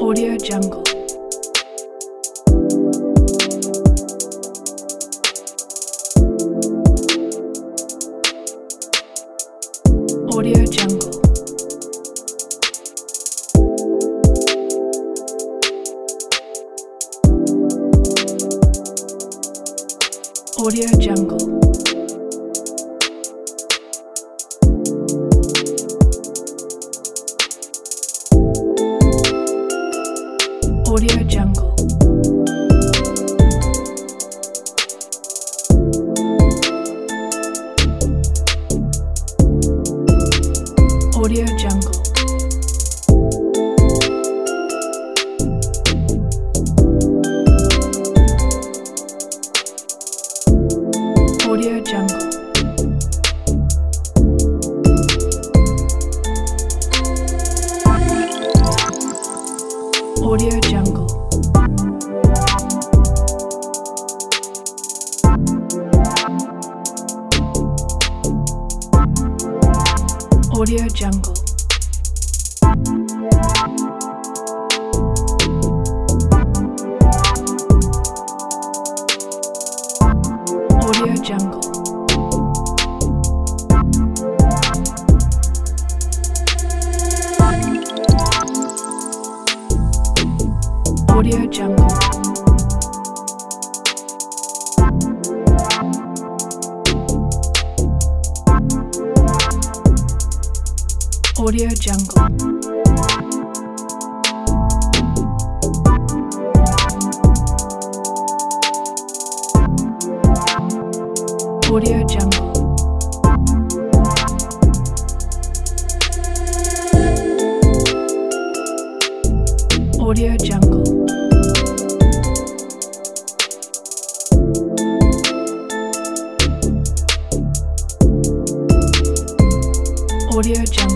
Audio Jungle. Audio Jungle. Audio Jungle. Audio Jungle. Audio Jungle. Audio Jungle. Audio Jungle. Audio Jungle. Audio Jungle. Audio Jungle. Audio Jungle. Audio Jungle. Audio Jungle. Audio Jungle.